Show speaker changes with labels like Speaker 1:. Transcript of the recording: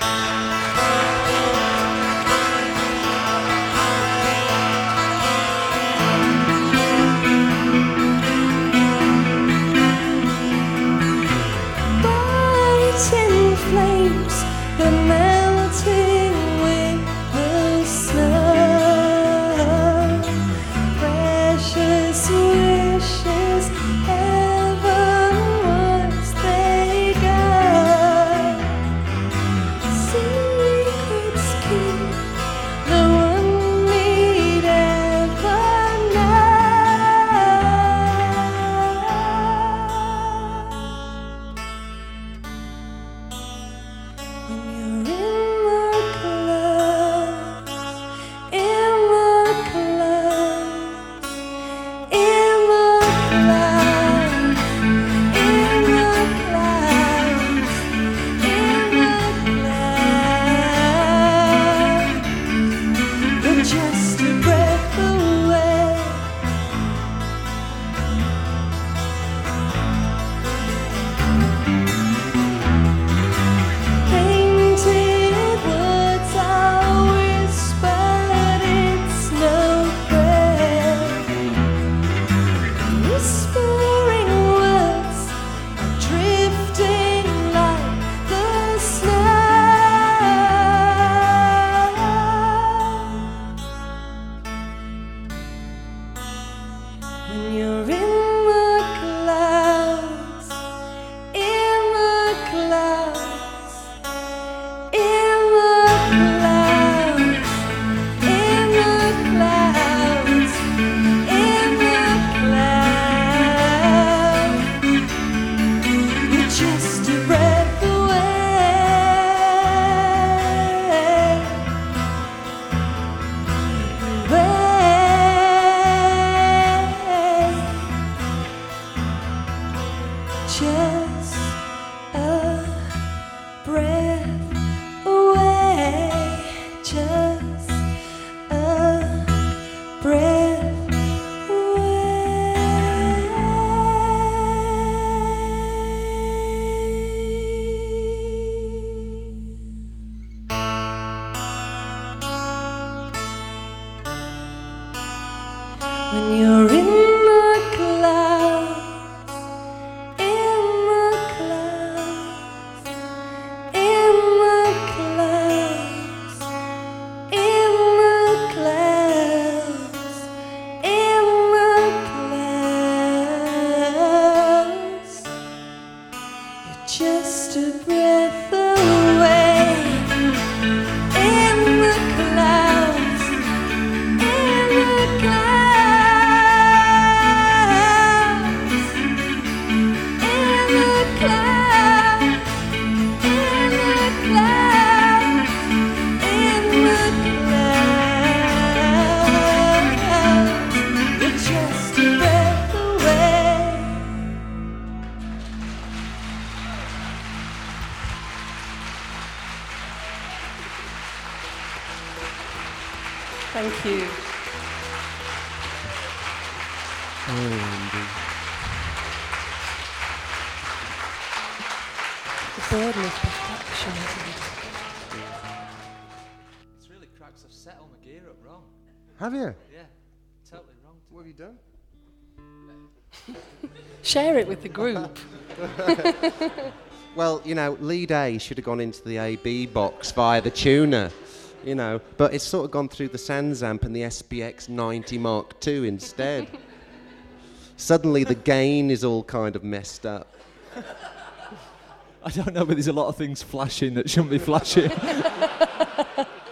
Speaker 1: When you're in the clouds, in the clouds, in the clouds, in the clouds, in the clouds, you're just a breath away. In the clouds, in the clouds, in the clouds, in the clouds, in the clouds, you're just a breath away. Thank you. The burden of perfection, isn't it?
Speaker 2: It's really cracked. I've set all my gear up wrong.
Speaker 3: Have you?
Speaker 2: Yeah, totally wrong.
Speaker 3: What have you done?
Speaker 1: Share it with the group.
Speaker 3: Well, you know, lead A should have gone into the AB box via the tuner, you know, but it's sort of gone through the Sansamp and the SPX 90 Mark II instead. Suddenly the gain is all kind of messed up.
Speaker 4: I don't know, but there's a lot of things flashing that shouldn't be flashing.